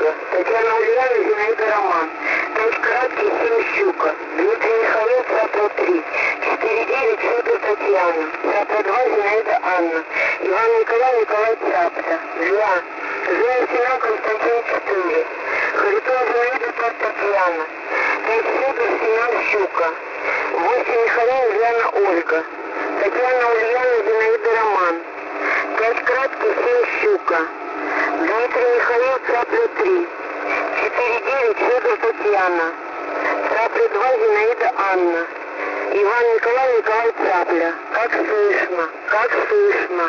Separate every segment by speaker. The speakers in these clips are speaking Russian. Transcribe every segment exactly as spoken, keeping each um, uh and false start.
Speaker 1: Ольга, Татьяна Ульяна, Зинаида Роман, пять краткий, семь щука, Дмитрий Михаил, Цапля три, четыре девять, Федор Татьяна, Цапля два, Зинаида Анна, Иван Николай, Николай Цапля, два, Зоя Семен, Константин четыре, Харитон Зинаида, пять Татьяна, пять Федор, Семен щука, восемь Михаил, Ульяна Ольга, Татьяна Ульяна, Зинаида Роман, пять краткий, семь щука, Дмитрий Михаил, Цапля три, четыре девять, Федор Татьяна, Цапля два, Зинаида Анна, Иван Николай, Николай Цапля. Как слышно, как слышно.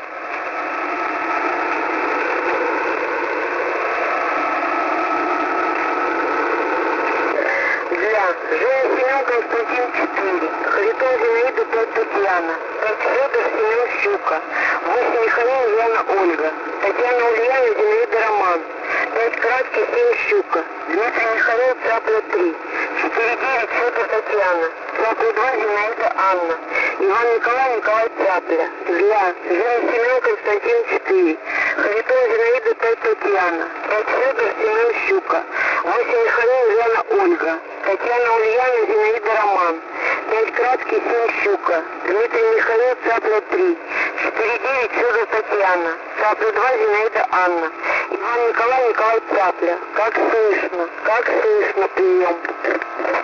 Speaker 1: Для Женя Семен, Константин четыре, Харитон Зинаида, пять Татьяна, пять Федор, Семен щука, восемь Михаил, Ульяна Ольга, Татьяна Ульяна, Зинаида Роман, пять краткий, семь щука, Дмитрий Михаил, Цапля три, четыре девять, Федор Татьяна, Цапля два, Зинаида Анна, Иван Николай, Николай Цапля. Для Женя Семен, Константин четыре, Харитон Зинаида, пять Татьяна, пять Федор, Семен щука, восемь Михаил, Ульяна Ольга, Татьяна Ульяна, Зинаида Роман, пять краткий, семь щука, Дмитрий Михаил, Цапля три, четыре девять, Федор Татьяна, Цапля два, Зинаида Анна, Иван Николай, Николай Цапля. Как слышно, как слышно, прием.